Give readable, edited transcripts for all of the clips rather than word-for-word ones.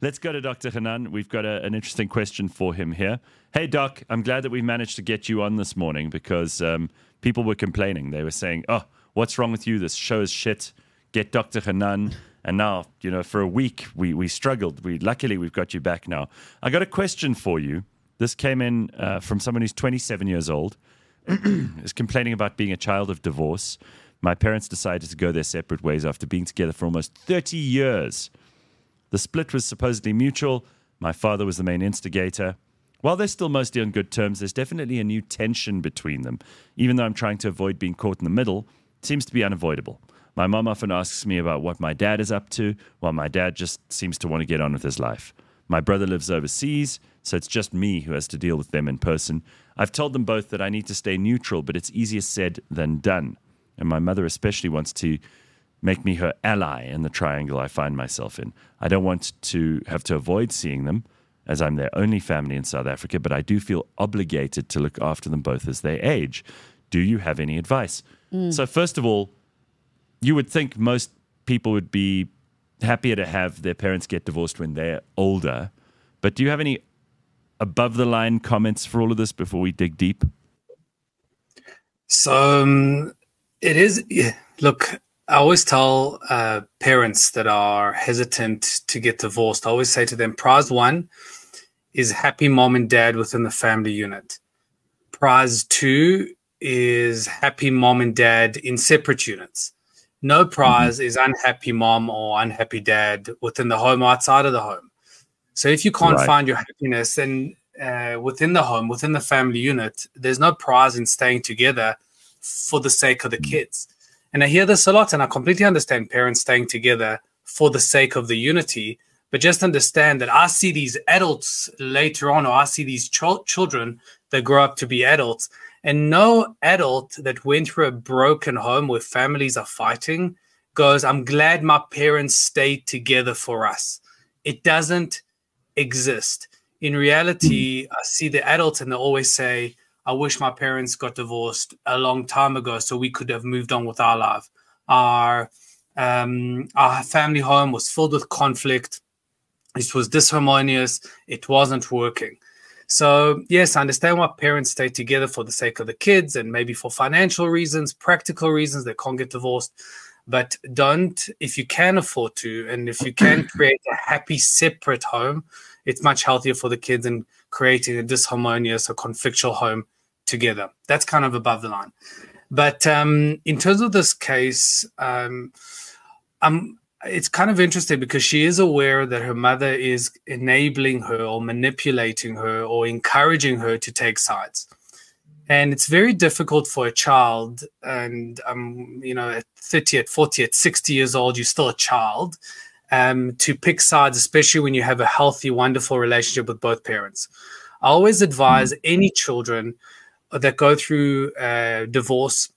Let's go to Dr. Hanan. We've got an interesting question for him here. Hey, Doc, I'm glad that we managed to get you on this morning because people were complaining. They were saying, oh, what's wrong with you? This show is shit. Get Dr. Hanan. And now, for a week, we struggled. Luckily, we've got you back now. I got a question for you. This came in from someone who's 27 years old, is complaining about being a child of divorce. My parents decided to go their separate ways after being together for almost 30 years. The split was supposedly mutual. My father was the main instigator. While they're still mostly on good terms, there's definitely a new tension between them. Even though I'm trying to avoid being caught in the middle, it seems to be unavoidable. My mom often asks me about what my dad is up to, while my dad just seems to want to get on with his life. My brother lives overseas, so it's just me who has to deal with them in person. I've told them both that I need to stay neutral, but it's easier said than done. And my mother especially wants to make me her ally in the triangle I find myself in. I don't want to have to avoid seeing them, as I'm their only family in South Africa, but I do feel obligated to look after them both as they age. Do you have any advice? So first of all, you would think most people would be happier to have their parents get divorced when they're older, but do you have any above-the-line comments for all of this before we dig deep? So it is, look, I always tell parents that are hesitant to get divorced, I always say to them, prize one is happy mom and dad within the family unit. Prize two is happy mom and dad in separate units. No prize is unhappy mom or unhappy dad within the home or outside of the home. So if you can't find your happiness then within the home, within the family unit, there's no prize in staying together for the sake of the kids. And I hear this a lot, and I completely understand parents staying together for the sake of the unity, but just understand that I see these adults later on, or I see these children that grow up to be adults, and no adult that went through a broken home where families are fighting goes, I'm glad my parents stayed together for us. It doesn't exist. In reality, I see the adults and they always say, I wish my parents got divorced a long time ago so we could have moved on with our life. Our family home was filled with conflict. It was disharmonious. It wasn't working. So, yes, I understand why parents stay together for the sake of the kids and maybe for financial reasons, practical reasons, they can't get divorced. But don't, if you can afford to, and if you can create a happy, separate home, it's much healthier for the kids than creating a disharmonious or conflictual home together. That's kind of above the line. But in terms of this case, it's kind of interesting because she is aware that her mother is enabling her or manipulating her or encouraging her to take sides. And it's very difficult for a child, and at 30, at 40, at 60 years old, you're still a child, to pick sides, especially when you have a healthy, wonderful relationship with both parents. I always advise any children that go through divorce,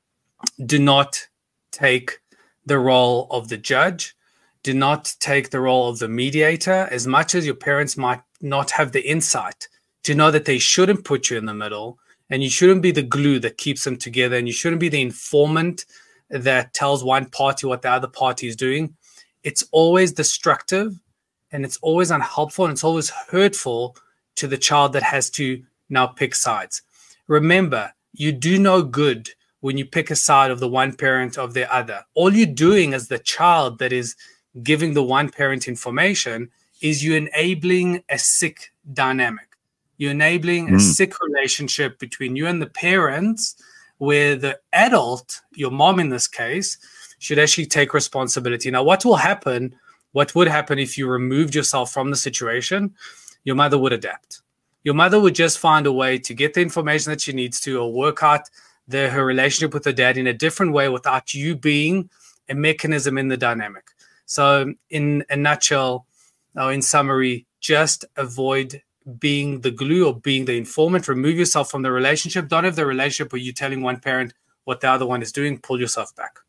do not take the role of the judge, do not take the role of the mediator, as much as your parents might not have the insight to know that they shouldn't put you in the middle, and you shouldn't be the glue that keeps them together, and you shouldn't be the informant that tells one party what the other party is doing. It's always destructive, and it's always unhelpful, and it's always hurtful to the child that has to now pick sides. Remember, you do no good when you pick a side of the one parent of the other. All you're doing as the child that is giving the one parent information is you enabling a sick dynamic. You're enabling a sick relationship between you and the parents, where the adult, your mom in this case, should actually take responsibility. Now, what would happen if you removed yourself from the situation? Your mother would adapt. Your mother would just find a way to get the information that she needs to, or work out her relationship with her dad in a different way without you being a mechanism in the dynamic. So in a nutshell, or in summary, just avoid being the glue or being the informant. Remove yourself from the relationship. Don't have the relationship where you're telling one parent what the other one is doing. Pull yourself back.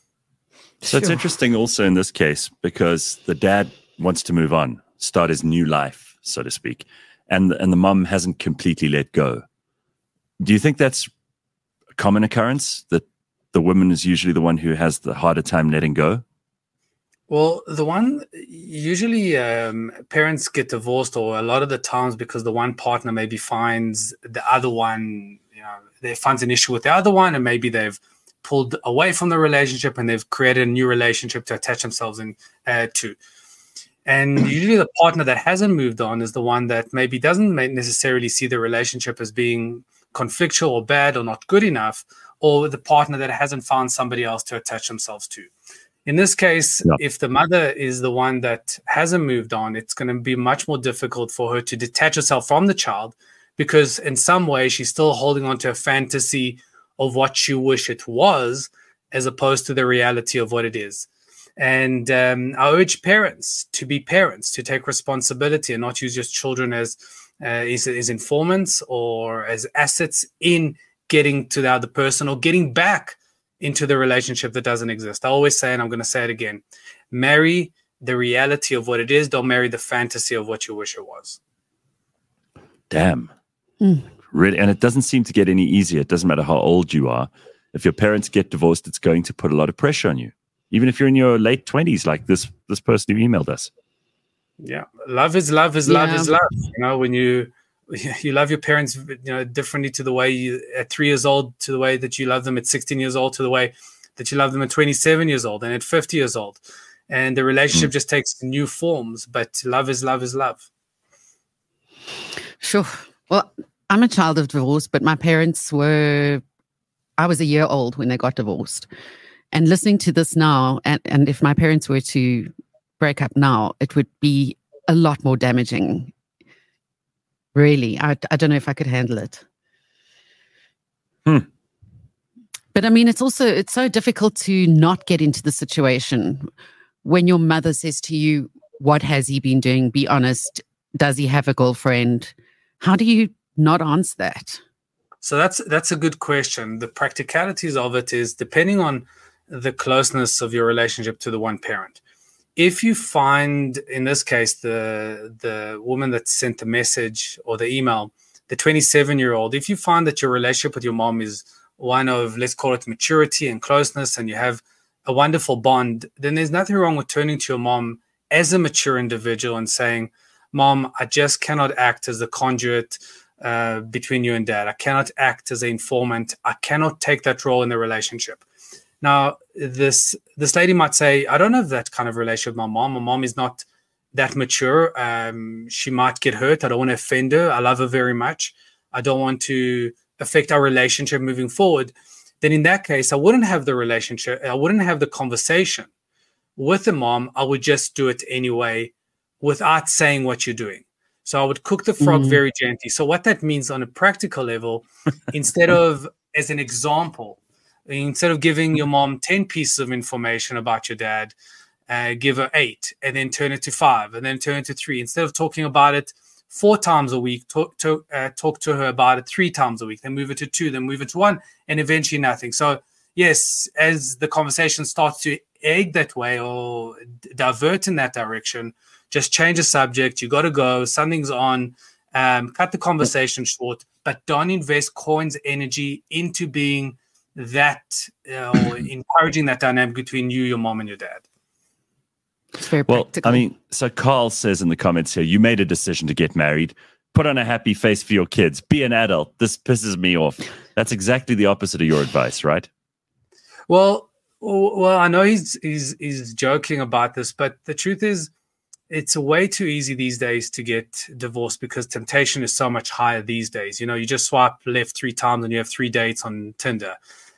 So it's interesting also in this case because the dad wants to move on, start his new life, so to speak, and the mom hasn't completely let go. Do you think that's a common occurrence, that the woman is usually the one who has the harder time letting go? Well, the one usually parents get divorced, or a lot of the times because the one partner maybe finds the other one, they finds an issue with the other one, and maybe they've pulled away from the relationship and they've created a new relationship to attach themselves in to. And usually the partner that hasn't moved on is the one that maybe doesn't necessarily see the relationship as being conflictual or bad or not good enough, or the partner that hasn't found somebody else to attach themselves to. In this case, if the mother is the one that hasn't moved on, it's going to be much more difficult for her to detach herself from the child, because in some way she's still holding on to a fantasy of what she wish it was, as opposed to the reality of what it is. And I urge parents, to take responsibility and not use your children as informants or as assets in getting to the other person or getting back into the relationship that doesn't exist. I always say, and I'm going to say it again, marry the reality of what it is. Don't marry the fantasy of what you wish it was. Damn. Really? And it doesn't seem to get any easier. It doesn't matter how old you are. If your parents get divorced, it's going to put a lot of pressure on you. Even if you're in your late 20s, like this person who emailed us. Yeah. Love is love is love is love. When you love your parents, differently to the way you at 3 years old, to the way that you love them at 16 years old, to the way that you love them at 27 years old and at 50 years old. And the relationship just takes new forms, but love is love is love. Sure. Well, I'm a child of divorce, but my parents I was a year old when they got divorced. And listening to this now, and if my parents were to break up now, it would be a lot more damaging. Really, I don't know if I could handle it. But I mean, it's so difficult to not get into the situation when your mother says to you, what has he been doing? Be honest. Does he have a girlfriend? How do you not answer that? So that's a good question. The practicalities of it is depending on the closeness of your relationship to the one parent. If you find, in this case, the woman that sent the message or the email, the 27-year-old, if you find that your relationship with your mom is one of, let's call it maturity and closeness, and you have a wonderful bond, then there's nothing wrong with turning to your mom as a mature individual and saying, Mom, I just cannot act as the conduit between you and Dad. I cannot act as an informant. I cannot take that role in the relationship. Now, this lady might say, I don't have that kind of relationship with my mom. My mom is not that mature. She might get hurt. I don't want to offend her. I love her very much. I don't want to affect our relationship moving forward. Then in that case, I wouldn't have the relationship. I wouldn't have the conversation with the mom. I would just do it anyway without saying what you're doing. So I would cook the frog very gently. So what that means on a practical level, instead of, as an example, instead of giving your mom 10 pieces of information about your dad, give her 8 and then turn it to 5 and then turn it to 3. Instead of talking about it 4 times a week, talk to her about it 3 times a week, then move it to 2, then move it to 1, and eventually nothing. So yes, as the conversation starts to egg that way or divert in that direction, just change the subject. You got to go. Something's on. Cut the conversation short, but don't invest coins energy into being that or encouraging that dynamic between you, your mom, and your dad. It's very practical. I mean, so Carl says in the comments here, you made a decision to get married. Put on a happy face for your kids. Be an adult. This pisses me off. That's exactly the opposite of your advice, right? Well, I know he's joking about this, but the truth is, it's way too easy these days to get divorced because temptation is so much higher these days. You just swipe left 3 times and you have 3 dates on Tinder.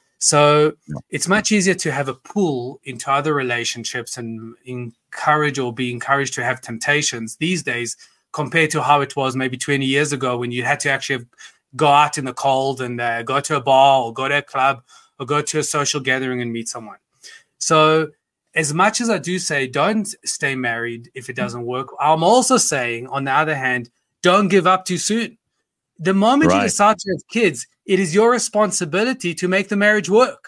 So it's much easier to have a pull into other relationships and encourage or be encouraged to have temptations these days compared to how it was maybe 20 years ago when you had to actually go out in the cold and go to a bar or go to a club or go to a social gathering and meet someone. So as much as I do say don't stay married if it doesn't work, I'm also saying, on the other hand, don't give up too soon. The moment you decide to have kids, it is your responsibility to make the marriage work.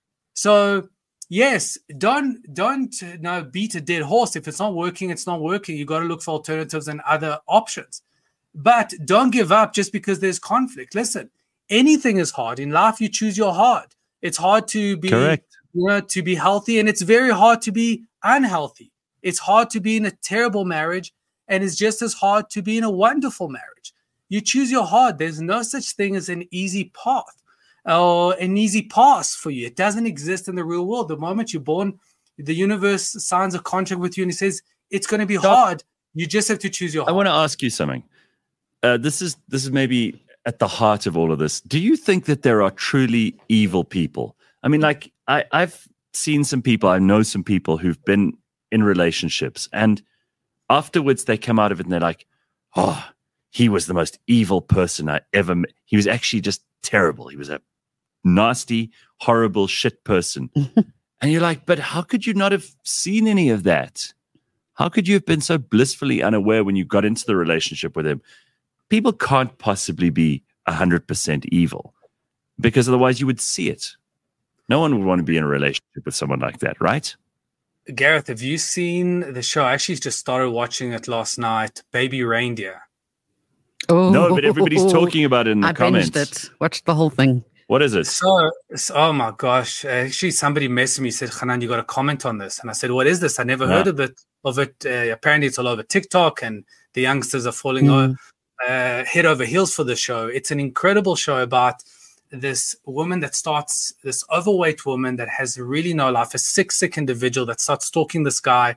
So, yes, don't beat a dead horse. If it's not working, it's not working. You got to look for alternatives and other options. But don't give up just because there's conflict. Listen, anything is hard. In life, you choose your hard. It's hard to be... Correct. To be healthy, and it's very hard to be unhealthy. It's hard to be in a terrible marriage, and it's just as hard to be in a wonderful marriage. You choose your heart. There's no such thing as an easy path or an easy pass for you. It doesn't exist in the real world. The moment you're born, the universe signs a contract with you and it says it's going to be hard. You just have to choose your heart. I want to ask you something. This is maybe at the heart of all of this. Do you think that there are truly evil people? I mean, like I've seen some people, I know some people who've been in relationships, and afterwards they come out of it and they're like, oh, he was the most evil person I ever met. He was actually just terrible. He was a nasty, horrible shit person. And you're like, but how could you not have seen any of that? How could you have been so blissfully unaware when you got into the relationship with him? People can't possibly be 100% evil, because otherwise you would see it. No one would want to be in a relationship with someone like that, right? Gareth, have you seen the show? I actually just started watching it last night, Baby Reindeer. Oh, no, but everybody's talking about it in the comments. I binged it. Watched the whole thing. What is it? So, oh my gosh. Actually, somebody messaged me, said, Hanan, you got a comment on this? And I said, what is this? I never heard of it. Apparently, it's all over TikTok, and the youngsters are falling head over heels for the show. It's an incredible show about this woman this overweight woman that has really no life, a sick individual that starts stalking this guy.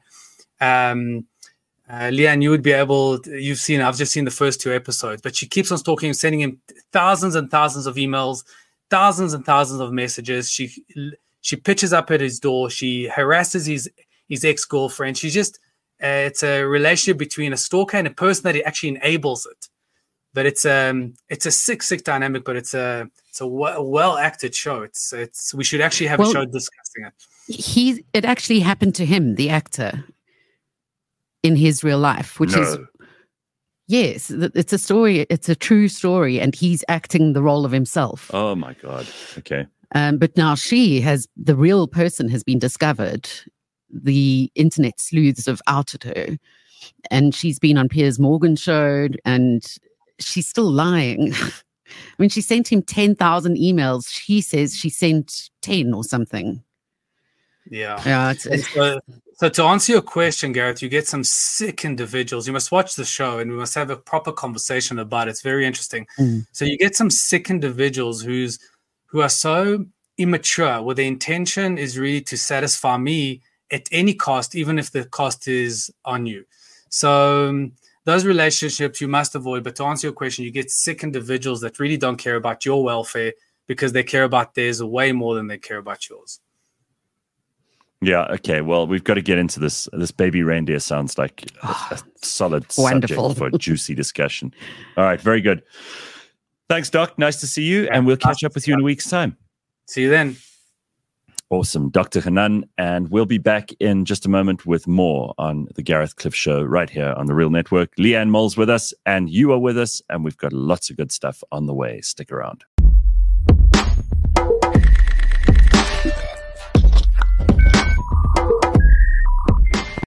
Leanne, you would be able, I've just seen the first 2 episodes, but she keeps on stalking him, sending him thousands and thousands of emails, thousands and thousands of messages. She pitches up at his door. She harasses his ex-girlfriend. She just, it's a relationship between a stalker and a person that actually enables it. But it's a sick dynamic, but it's a well acted show. We should actually have a show discussing it. It actually happened to him, the actor, in his real life, which is, yes, it's a story. It's a true story, and he's acting the role of himself. Oh my God. Okay. But now the real person has been discovered. The internet sleuths have outed her, and she's been on Piers Morgan's show, and she's still lying. I mean, she sent him 10,000 emails. She says she sent 10 or something. Yeah. So to answer your question, Gareth, you get some sick individuals. You must watch the show, and we must have a proper conversation about it. It's very interesting. So you get some sick individuals who are so immature, where the intention is really to satisfy me at any cost, even if the cost is on you. So those relationships you must avoid. But to answer your question, you get sick individuals that really don't care about your welfare, because they care about theirs way more than they care about yours. Yeah. Okay. Well, we've got to get into this. This Baby Reindeer sounds like a solid wonderful subject for juicy discussion. All right. Very good. Thanks, Doc. Nice to see you. And we'll catch up with you in a week's time. See you then. Awesome. Dr. Hanan. And we'll be back in just a moment with more on the Gareth Cliff Show right here on the Real Network. Leanne Moll's with us, and you are with us. And we've got lots of good stuff on the way. Stick around.